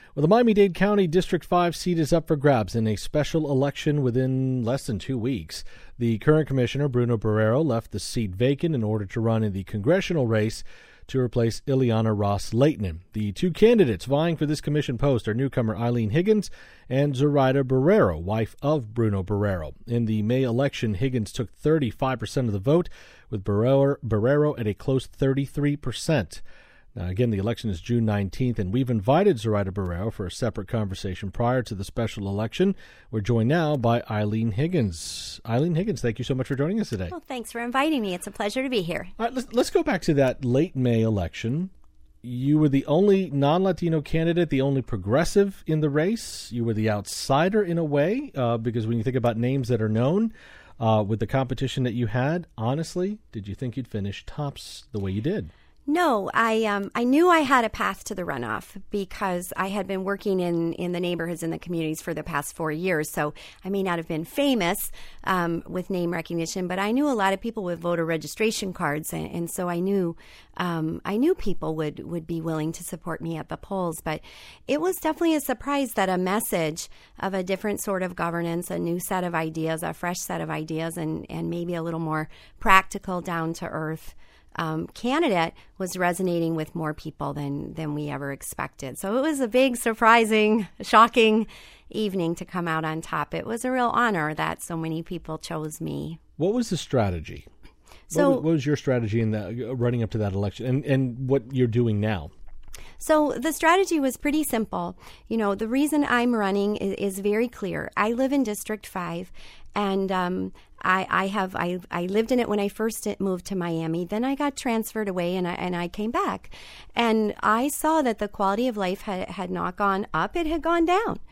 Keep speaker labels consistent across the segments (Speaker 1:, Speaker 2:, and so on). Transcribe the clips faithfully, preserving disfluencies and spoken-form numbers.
Speaker 1: Well, the Miami-Dade County District five seat is up for grabs in a special election within less than two weeks. The current commissioner, Bruno Barrero, left the seat vacant in order to run in the congressional race to replace Ileana Ros-Lehtinen. The two candidates vying for this commission post are newcomer Eileen Higgins and Zoraida Barrero, wife of Bruno Barrero. In the May election, Higgins took thirty-five percent of the vote, with Barrero, Barrero at a close thirty-three percent. Now, again, the election is June nineteenth, and we've invited Zoraida Barrero for a separate conversation prior to the special election. We're joined now by Eileen Higgins. Eileen Higgins, thank you so much for joining us today.
Speaker 2: Well, thanks for inviting me. It's a pleasure to be here.
Speaker 1: All right, let's, let's go back to that late May election. You were the only non-Latino candidate, the only progressive in the race. You were the outsider in a way, uh, because when you think about names that are known, uh, with the competition that you had, honestly, did you think you'd finish tops the way you did?
Speaker 2: No, I um, I knew I had a path to the runoff because I had been working in, in the neighborhoods and the communities for the past four years. So I may not have been famous um, with name recognition, but I knew a lot of people with voter registration cards, and, and so I knew um, I knew people would, would be willing to support me at the polls. But it was definitely a surprise that a message of a different sort of governance, a new set of ideas, a fresh set of ideas, and, and maybe a little more practical, down to earth Um, candidate was resonating with more people than than we ever expected. So it was a big, surprising, shocking evening to come out on top. It was a real honor that so many people chose me.
Speaker 1: What was the strategy?
Speaker 2: So,
Speaker 1: what was, what was your strategy in the running up to that election, and, and what you're doing now?
Speaker 2: So the strategy was pretty simple. You know, the reason I'm running is, is very clear. I live in District five, and um, I, I have I, I lived in it when I first moved to Miami. Then I got transferred away, and I, and I came back. And I saw that the quality of life had, had not gone up. It had gone down.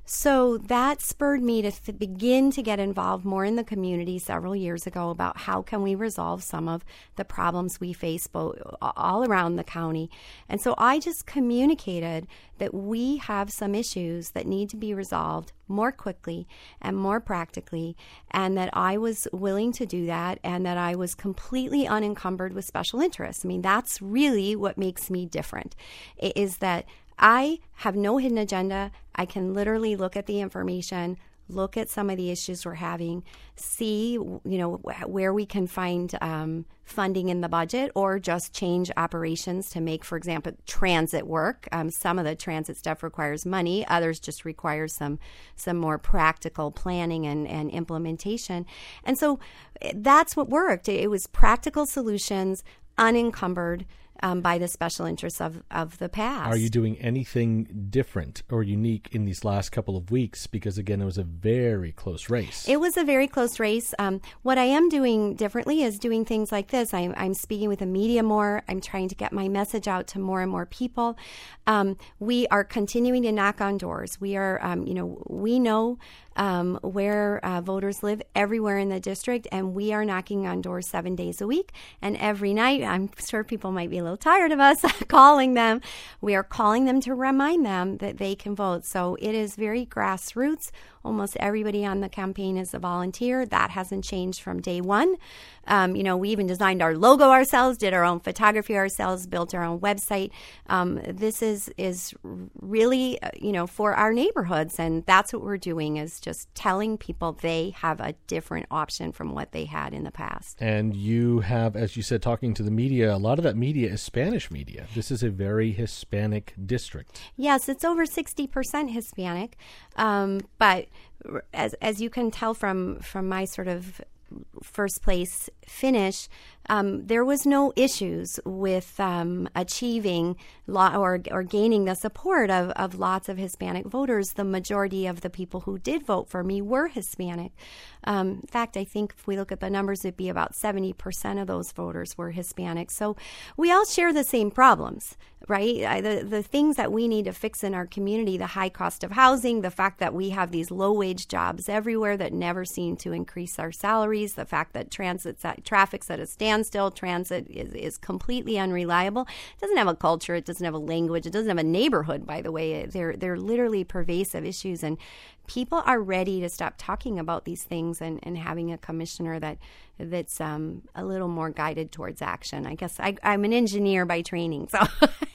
Speaker 2: So that spurred me to th- begin to get involved more in the community several years ago about how can we resolve some of the problems we face both, all around the county. And so I just communicated that we have some issues that need to be resolved more quickly and more practically, and that I was willing to do that, and that I was completely unencumbered with special interests. I mean, that's really what makes me different, is that I have no hidden agenda. I can literally look at the information, look at some of the issues we're having, see, you know, where we can find um, funding in the budget, or just change operations to make, for example, transit work. Um, some of the transit stuff requires money. Others just require some some more practical planning and, and implementation. And so that's what worked. It was practical solutions, unencumbered Um, by the special interests of, of the past.
Speaker 1: Are you doing anything different or unique in these last couple of weeks? Because, again, it was a very close race.
Speaker 2: It was a very close race. Um, what I am doing differently is doing things like this. I'm, I'm speaking with the media more. I'm trying to get my message out to more and more people. Um, we are continuing to knock on doors. We are, um, you know, we know Um, where uh, voters live everywhere in the district, and we are knocking on doors seven days a week. And every night, I'm sure people might be a little tired of us calling them. We are calling them to remind them that they can vote. So it is very grassroots. Almost everybody on the campaign is a volunteer. That hasn't changed from day one. Um, you know, we even designed our logo ourselves, did our own photography ourselves, built our own website. Um, this is is really, uh, you know, for our neighborhoods, and that's what we're doing, is just telling people they have a different option from what they had in the past.
Speaker 1: And you have, as you said, talking to the media, a lot of that media is Spanish media. This is a very Hispanic district.
Speaker 2: Yes, it's over sixty percent Hispanic, um, but as as you can tell from from my sort of first place finish, um, there was no issues with um, achieving lo- or or gaining the support of, of lots of Hispanic voters. The majority of the people who did vote for me were Hispanic. Um, in fact, I think if we look at the numbers, it'd be about seventy percent of those voters were Hispanic. So we all share the same problems, right? I, the, the things that we need to fix in our community, the high cost of housing, the fact that we have these low-wage jobs everywhere that never seem to increase our salaries, the fact that transit's at, traffic's at a standstill, transit is, is completely unreliable. It doesn't have a culture, it doesn't have a language, it doesn't have a neighborhood, by the way. They're, they're literally pervasive issues, and people are ready to stop talking about these things and, and having a commissioner that that's um, a little more guided towards action. I guess I, I'm an engineer by training, so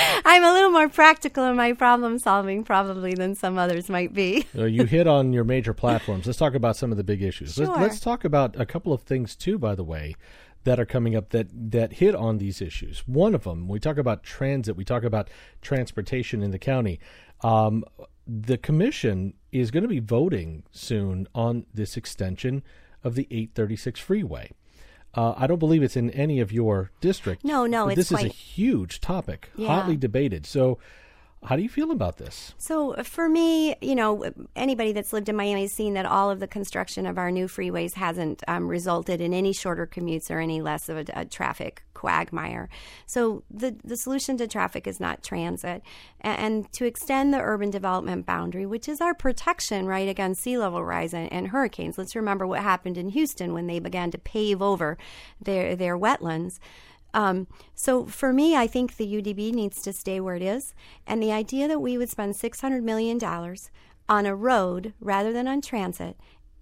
Speaker 2: I'm a little more practical in my problem solving probably than some others might be.
Speaker 1: Uh, you hit on your major platforms. Let's talk about some of the big issues.
Speaker 2: Sure.
Speaker 1: Let's, let's talk about a couple of things, too, by the way, that are coming up that, that hit on these issues. One of them, we talk about transit. We talk about transportation in the county. Um, the commission is going to be voting soon on this extension of the eight thirty-six freeway. Uh, I don't believe it's in any of your district.
Speaker 2: No, no,
Speaker 1: but
Speaker 2: it's
Speaker 1: this
Speaker 2: quite...
Speaker 1: is a huge topic,
Speaker 2: Yeah.
Speaker 1: hotly debated. So how do you feel about this?
Speaker 2: So for me, you know, anybody that's lived in Miami has seen that all of the construction of our new freeways hasn't um, resulted in any shorter commutes or any less of a, a traffic quagmire. So the the solution to traffic is not transit. And, and to extend the urban development boundary, which is our protection, right, against sea level rise and, and hurricanes. Let's remember what happened in Houston when they began to pave over their, their wetlands. Um, so for me, I think the U D B needs to stay where it is. And the idea that we would spend six hundred million dollars on a road rather than on transit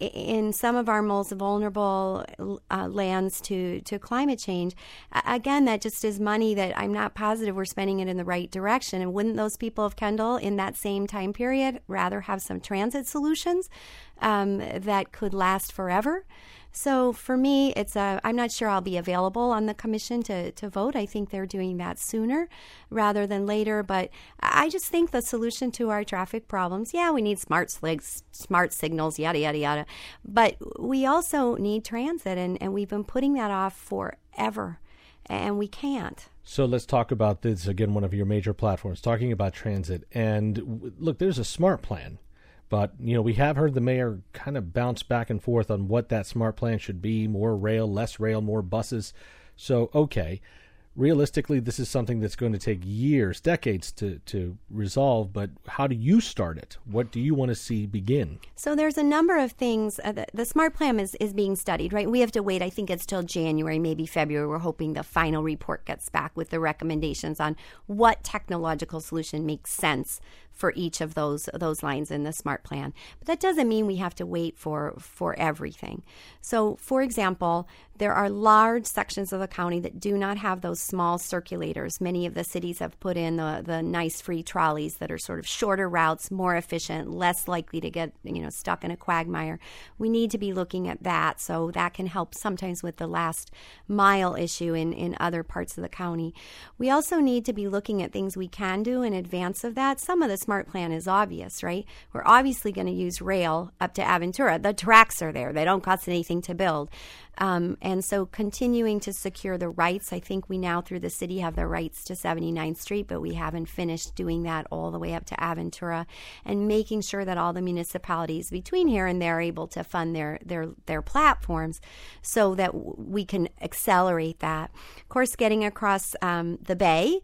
Speaker 2: in some of our most vulnerable uh, lands to, to climate change, again, that just is money that I'm not positive we're spending it in the right direction. And wouldn't those people of Kendall in that same time period rather have some transit solutions um, that could last forever? So for me, it's a, I'm not sure I'll be available on the commission to, to vote. I think they're doing that sooner rather than later. But I just think the solution to our traffic problems, yeah, we need smart sligs, smart signals, yada, yada, yada. But we also need transit, and, and we've been putting that off forever, and we can't.
Speaker 1: So let's talk about this, again, one of your major platforms, talking about transit. And look, there's a SMART plan. But, you know, we have heard the mayor kind of bounce back and forth on what that SMART plan should be, more rail, less rail, more buses. So, okay, realistically, this is something that's going to take years, decades to, to resolve. But how do you start it? What do you want to see begin?
Speaker 2: So there's a number of things. Uh, the, the SMART plan is, is being studied, right? We have to wait. I think it's till January, maybe February. We're hoping the final report gets back with the recommendations on what technological solution makes sense for each of those those lines in the SMART plan. But that doesn't mean we have to wait for, for everything. So, for example, there are large sections of the county that do not have those small circulators. Many of the cities have put in the, the nice free trolleys that are sort of shorter routes, more efficient, less likely to get, you know, stuck in a quagmire. We need to be looking at that, so that can help sometimes with the last mile issue in, in other parts of the county. We also need to be looking at things we can do in advance of that. Some of the SMART plan is obvious, right? We're obviously going to use rail up to Aventura. The tracks are there. They don't cost anything to build. Um, and so continuing to secure the rights, I think we now through the city have the rights to seventy-ninth Street, but we haven't finished doing that all the way up to Aventura, and making sure that all the municipalities between here and there are able to fund their, their, their platforms so that w- we can accelerate that. Of course, getting across um, the bay,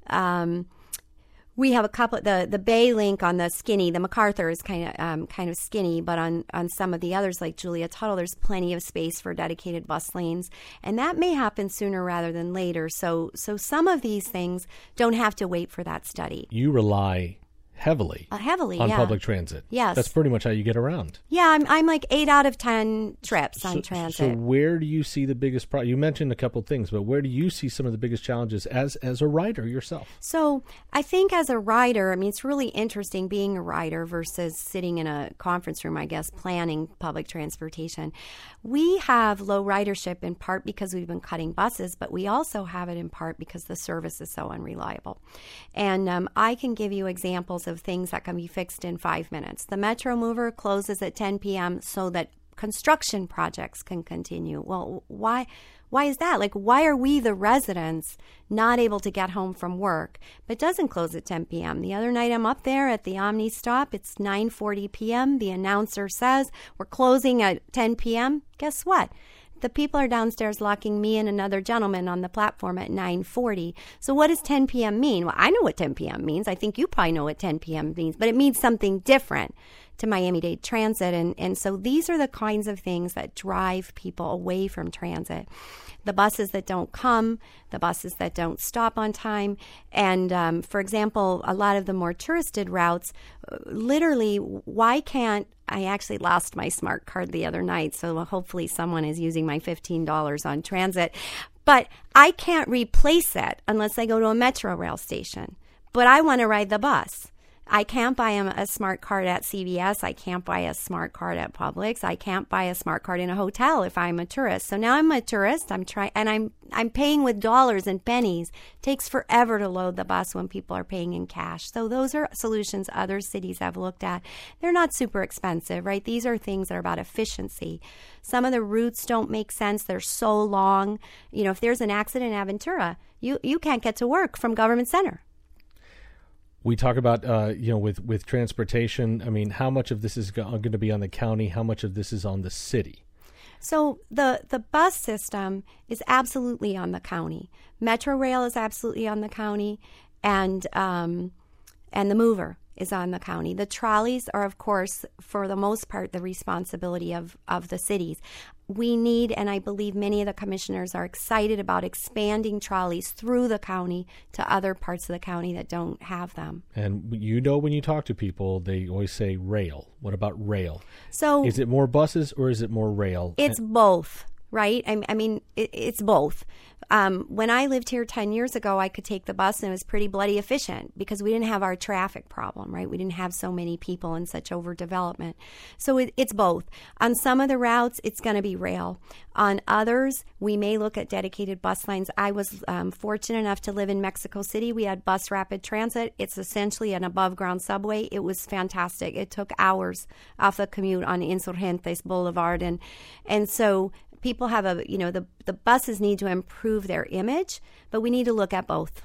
Speaker 2: um, we have a couple. The the Bay link on the skinny, the MacArthur is kind of um, kind of skinny, but on, on some of the others like Julia Tuttle, there's plenty of space for dedicated bus lanes, and that may happen sooner rather than later. So so some of these things don't have to wait for that study.
Speaker 1: You rely heavily,
Speaker 2: uh, heavily
Speaker 1: on
Speaker 2: yeah.
Speaker 1: public transit.
Speaker 2: Yes,
Speaker 1: that's pretty much how you get around.
Speaker 2: Yeah, I'm I'm like eight out of ten trips
Speaker 1: so,
Speaker 2: on transit.
Speaker 1: So where do you see the biggest problem? You mentioned a couple of things, but where do you see some of the biggest challenges as as a rider yourself?
Speaker 2: So I think as a rider, I mean, it's really interesting being a rider versus sitting in a conference room, I guess, planning public transportation. We have low ridership in part because we've been cutting buses, but we also have it in part because the service is so unreliable. And um, I can give you examples of things that can be fixed in five minutes. The Metro Mover closes at ten p.m. so that construction projects can continue. Well, why why is that? Like, why are we, the residents, not able to get home from work? But it doesn't close at ten p.m. The other night I'm up there at the Omni stop. It's nine forty p.m. The announcer says we're closing at ten p.m. Guess what? The people are downstairs locking me and another gentleman on the platform at nine forty. So what does ten p.m. mean? Well, I know what ten p.m. means. I think you probably know what ten p.m. means, but it means something different to Miami-Dade Transit. And, and so these are the kinds of things that drive people away from transit. The buses that don't come, the buses that don't stop on time. And, um, for example, a lot of the more touristed routes, literally, why can't I actually lost my smart card the other night, so hopefully someone is using my fifteen dollars on transit. But I can't replace it unless I go to a Metro rail station. but I want to ride the bus. I can't buy a, a smart card at C V S. I can't buy a smart card at Publix. I can't buy a smart card in a hotel if I'm a tourist. So now I'm a tourist. I'm trying, and I'm I'm paying with dollars and pennies. It takes forever to load the bus when people are paying in cash. So those are solutions other cities have looked at. They're not super expensive, right? These are things that are about efficiency. Some of the routes don't make sense. They're so long. You know, if there's an accident in Aventura, you you can't get to work from Government Center.
Speaker 1: We talk about, uh, you know, with, with transportation. I mean, how much of this is go- going to be on the county? How much of this is on the city?
Speaker 2: So the, the bus system is absolutely on the county. Metro Rail is absolutely on the county, and um, and the mover is on the county. The trolleys are, of course, for the most part, the responsibility of, of the cities. We need, and I believe many of the commissioners are excited about expanding trolleys through the county to other parts of the county that don't have them.
Speaker 1: And you know, when you talk to people, they always say rail. What about rail?
Speaker 2: So
Speaker 1: is it more buses or is it more rail?
Speaker 2: It's both, right? I, I mean, it, it's both. Um, when I lived here ten years ago, I could take the bus and it was pretty bloody efficient because we didn't have our traffic problem, right? We didn't have so many people and such overdevelopment. So it, it's both. On some of the routes, it's going to be rail. On others, we may look at dedicated bus lines. I was um, fortunate enough to live in Mexico City. We had Bus Rapid Transit. It's essentially an above-ground subway. It was fantastic. It took hours off the commute on Insurgentes Boulevard. And, and so people have a, you know, the, the buses need to improve their image, but we need to look at both.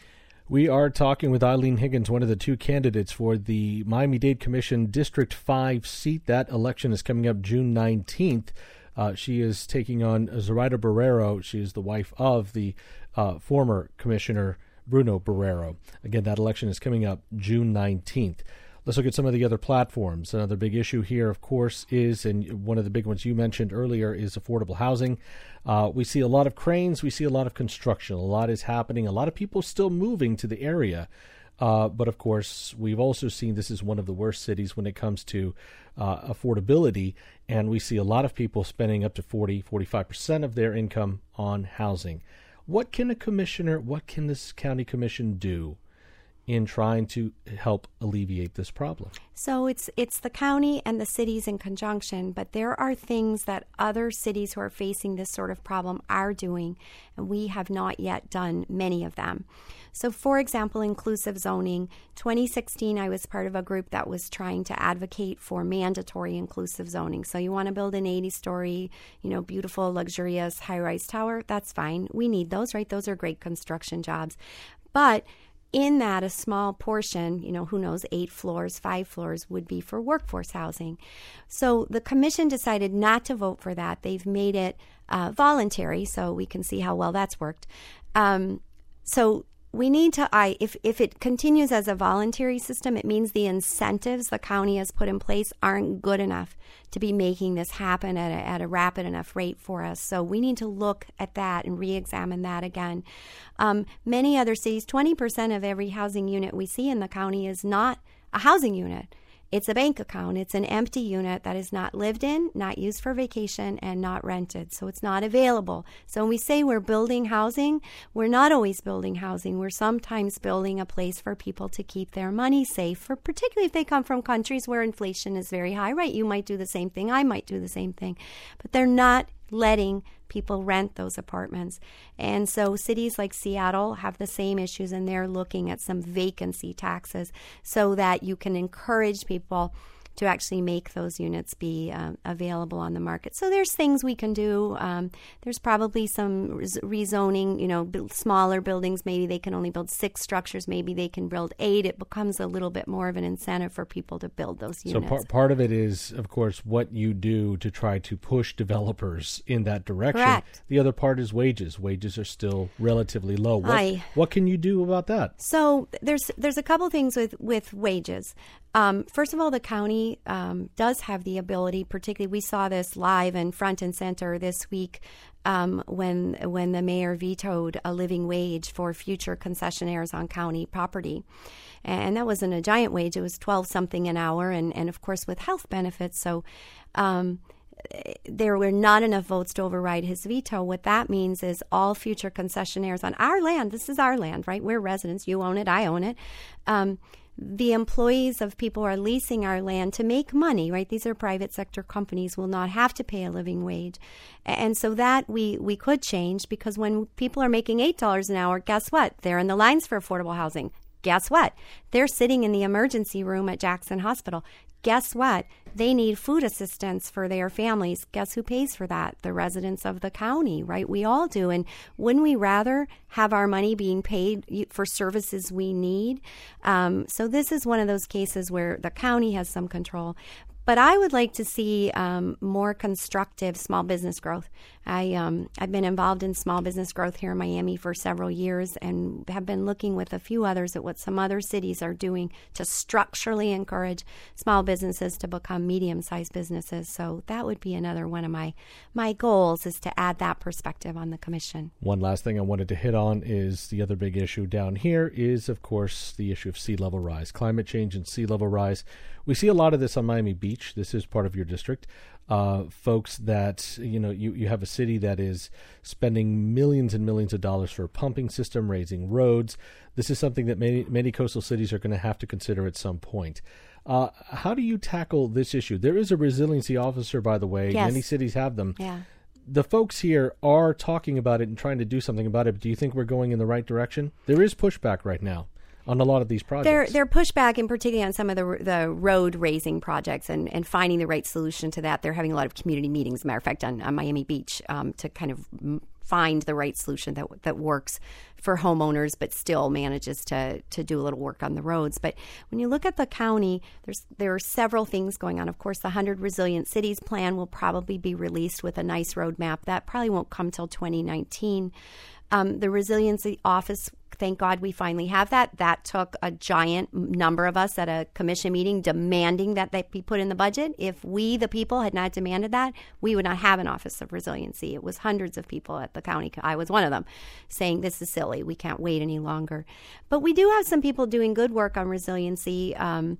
Speaker 1: We are talking with Eileen Higgins, one of the two candidates for the Miami-Dade Commission District five seat. That election is coming up June nineteenth. Uh, she is taking on Zoraida Barrero. She is the wife of the uh, former Commissioner Bruno Barrero. Again, that election is coming up June nineteenth. Let's look at some of the other platforms. Another big issue here, of course, is, and one of the big ones you mentioned earlier, is affordable housing. Uh, we see a lot of cranes. We see a lot of construction. A lot is happening. A lot of people still moving to the area. Uh, but, of course, we've also seen this is one of the worst cities when it comes to uh, affordability. And we see a lot of people spending up to forty, forty-five percent of their income on housing. What can a commissioner, what can this county commission do in trying to help alleviate this problem?
Speaker 2: So it's it's the county and the cities in conjunction, but there are things that other cities who are facing this sort of problem are doing, and we have not yet done many of them. So, for example, inclusive zoning. twenty sixteen, I was part of a group that was trying to advocate for mandatory inclusive zoning. So you want to build an eighty-story, you know, beautiful, luxurious, high-rise tower? That's fine. We need those, right? Those are great construction jobs. But in that, a small portion, you know, who knows, eight floors, five floors would be for workforce housing. So the commission decided not to vote for that. They've made it uh, voluntary, so we can see how well that's worked. Um, so we need to, I if, if it continues as a voluntary system, it means the incentives the county has put in place aren't good enough to be making this happen at a, at a rapid enough rate for us. So we need to look at that and re-examine that again. Um, many other cities, twenty percent of every housing unit we see in the county is not a housing unit. It's a bank account. It's an empty unit that is not lived in, not used for vacation, and not rented. So it's not available. So when we say we're building housing, we're not always building housing. We're sometimes building a place for people to keep their money safe, for particularly if they come from countries where inflation is very high, right? You might do the same thing. I might do the same thing. But they're not letting people rent those apartments. And so cities like Seattle have the same issues, and they're looking at some vacancy taxes so that you can encourage people to actually make those units be uh, available on the market. So there's things we can do. Um, there's probably some rezoning, you know, build smaller buildings. Maybe they can only build six structures. Maybe they can build eight. It becomes a little bit more of an incentive for people to build those units.
Speaker 1: So part, part of it is, of course, what you do to try to push developers in that direction.
Speaker 2: Correct.
Speaker 1: The other part is wages. Wages are still relatively low. What,
Speaker 2: I,
Speaker 1: what can you do about that?
Speaker 2: So there's there's a couple things with, with wages. Um, first of all, the county um, does have the ability, particularly we saw this live and front and center this week um, when when the mayor vetoed a living wage for future concessionaires on county property. And that wasn't a giant wage. It was twelve something an hour, and, and of course with health benefits. So um, there were not enough votes to override his veto. What that means is all future concessionaires on our land, this is our land, right? We're residents. You own it. I own it. Um, the employees of people who are leasing our land to make money, right? These are private sector companies, will not have to pay a living wage. And so that we, we could change, because when people are making eight dollars an hour, guess what? They're in the lines for affordable housing. Guess what? They're sitting in the emergency room at Jackson Hospital. Guess what? They need food assistance for their families. Guess who pays for that? The residents of the county, right? We all do. And wouldn't we rather have our money being paid for services we need? Um, so this is one of those cases where the county has some control. But I would like to see um, more constructive small business growth. I, um, I've been involved in small business growth here in Miami for several years, and have been looking with a few others at what some other cities are doing to structurally encourage small businesses to become medium-sized businesses. So that would be another one of my, my goals, is to add that perspective on the commission.
Speaker 1: One last thing I wanted to hit on is the other big issue down here is, of course, the issue of sea level rise, climate change and sea level rise. We see a lot of this on Miami Beach. This is part of your district. Uh, folks that, you know, you, you have a city that is spending millions and millions of dollars for a pumping system, raising roads. This is something that many, many coastal cities are going to have to consider at some point. Uh, how do you tackle this issue? There is a resiliency officer, by the way.
Speaker 2: Yes.
Speaker 1: Many cities have them.
Speaker 2: Yeah.
Speaker 1: The folks here are talking about it and trying to do something about it. But do you think we're going in the right direction? There is pushback right now on a lot of these projects.
Speaker 2: They're, they're pushback, in particular on some of the the road raising projects, and, and finding the right solution to that. They're having a lot of community meetings, as a matter of fact, on, on Miami Beach, um, to kind of find the right solution that that works for homeowners, but still manages to to do a little work on the roads. But when you look at the county, there's there are several things going on. Of course, the one hundred Resilient Cities plan will probably be released with a nice roadmap. That probably won't come till twenty nineteen. Um, the Resiliency Office, thank God we finally have that. That took a giant number of us at a commission meeting demanding that they be put in the budget. If we, the people, had not demanded that, we would not have an Office of Resiliency. It was hundreds of people at the county. I was one of them, saying this is silly. We can't wait any longer. But we do have some people doing good work on resiliency. Um,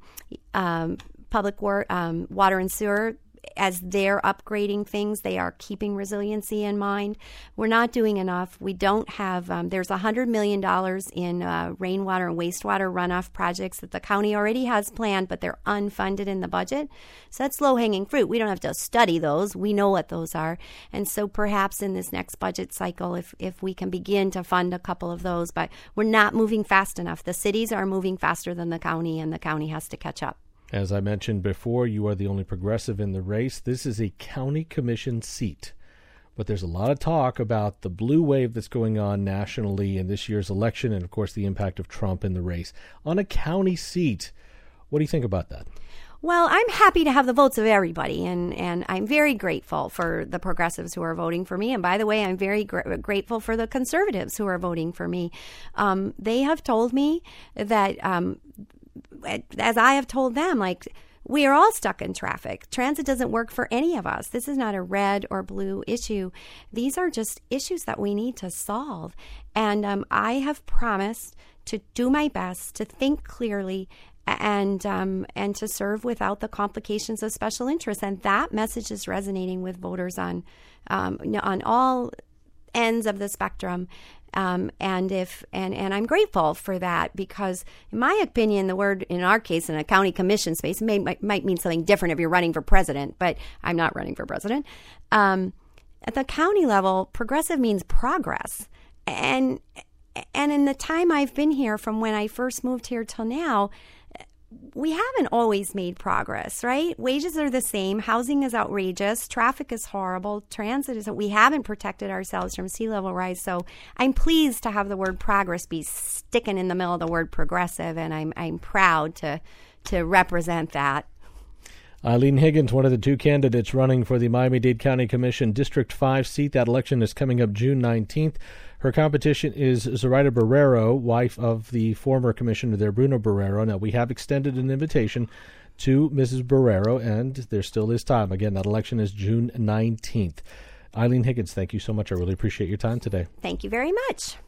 Speaker 2: um, public work, um, water and sewer. As they're upgrading things, they are keeping resiliency in mind. We're not doing enough. We don't have, um, there's one hundred million dollars in uh, rainwater and wastewater runoff projects that the county already has planned, but they're unfunded in the budget. So that's low-hanging fruit. We don't have to study those. We know what those are. And so perhaps in this next budget cycle, if, if we can begin to fund a couple of those, but we're not moving fast enough. The cities are moving faster than the county, and the county has to catch up.
Speaker 1: As I mentioned before, you are the only progressive in the race. This is a county commission seat. But there's a lot of talk about the blue wave that's going on nationally in this year's election, and, of course, the impact of Trump in the race. On a county seat, what do you think about that?
Speaker 2: Well, I'm happy to have the votes of everybody, and, and I'm very grateful for the progressives who are voting for me. And by the way, I'm very gr- grateful for the conservatives who are voting for me. Um, they have told me that... Um, as I have told them, like, we are all stuck in traffic. Transit doesn't work for any of us. This is not a red or blue issue. These are just issues that we need to solve. And um, I have promised to do my best, to think clearly, and um, and to serve without the complications of special interests. And that message is resonating with voters on um, on all ends of the spectrum. Um, and if and, and I'm grateful for that, because in my opinion, the word in our case in a county commission space may might, might mean something different if you're running for president, but I'm not running for president. Um, at the county level, progressive means progress. And and in the time I've been here, from when I first moved here till now, we haven't always made progress, right? Wages are the same. Housing is outrageous. Traffic is horrible. Transit is, we haven't protected ourselves from sea level rise. So I'm pleased to have the word progress be sticking in the middle of the word progressive, and I'm I'm proud to to represent that.
Speaker 1: Eileen Higgins, one of the two candidates running for the Miami-Dade County Commission District five seat. That election is coming up June nineteenth. Her competition is Zoraida Barrero, wife of the former commissioner there, Bruno Barrero. Now, we have extended an invitation to Missus Barrero, and there still is time. Again, that election is June nineteenth. Eileen Higgins, thank you so much. I really appreciate your time today.
Speaker 2: Thank you very much.